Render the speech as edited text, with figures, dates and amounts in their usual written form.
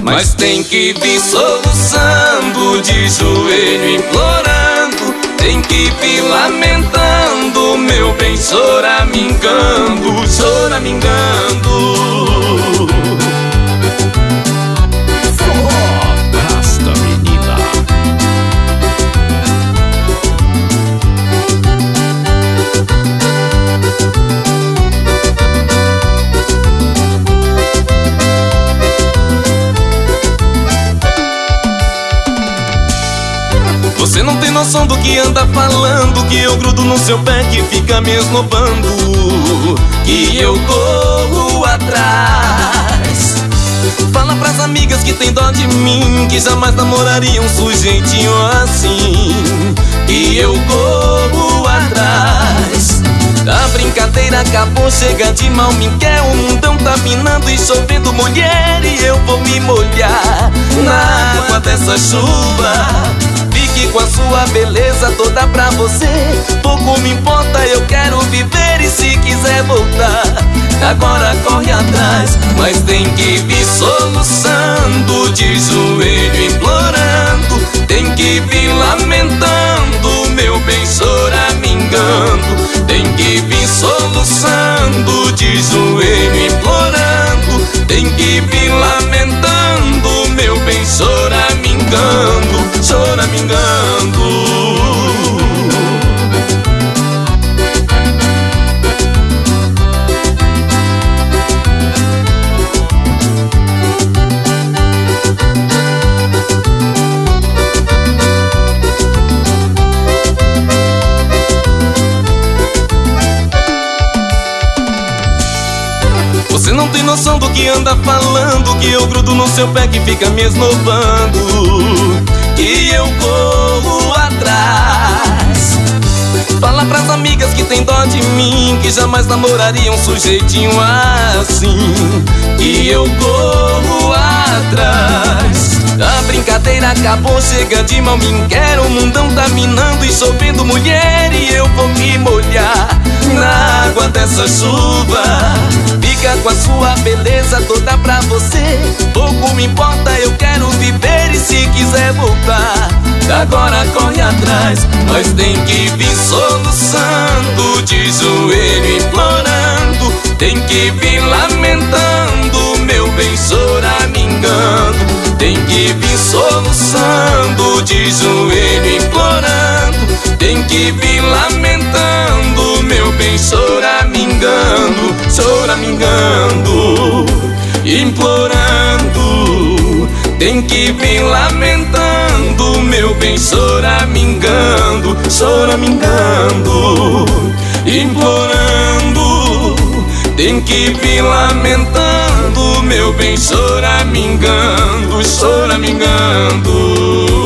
mas tem que vir soluçando, de joelho implorando, tem que vir lamentando, meu bem, choramingando, choramingando. Rasta, menina. Você não tem noção do que anda falando, que eu grudo no seu pé, que fica me esnobando, que eu corro atrás. Fala pras amigas que tem dó de mim, que jamais namoraria um sujeitinho assim, que eu corro atrás. A brincadeira acabou, chega de mal, me quer. O mundão tá minando e chovendo, mulher, e eu vou me molhar na água dessa chuva. Fique com a sua beleza toda pra você, pouco me importa, eu quero viver. E se quiser voltar, agora corre atrás, mas tem que vir soluçando, de joelho implorando, tem que vir lamentando, meu bem, choramingando, tem que vir soluçando, de joelho implorando, tem que vir lamentando, meu bem, choramingando, choramingando. Você não tem noção do que anda falando, que eu grudo no seu pé, que fica me esnobando, que eu corro atrás. Fala pras amigas que tem dó de mim, que jamais namoraria um sujeitinho assim, que eu corro atrás. A brincadeira acabou, chega de mal, me quer. O mundão tá minando e chovendo, mulher, e eu vou me molhar na água dessa chuva. Fica com a sua beleza toda pra você, pouco me importa, eu quero viver. E se quiser voltar, agora corre atrás, mas tem que vir soluçando, de joelho implorando, tem que vir lamentando, meu bem, choramingando, tem que vir soluçando, de joelho implorando, tem que vir lamentando, meu bem, choramingando, choramingando, implorando, tem que vir lamentando, meu bem, choramingando, choramingando, implorando, tem que vir lamentando, meu bem, choramingando, choramingando.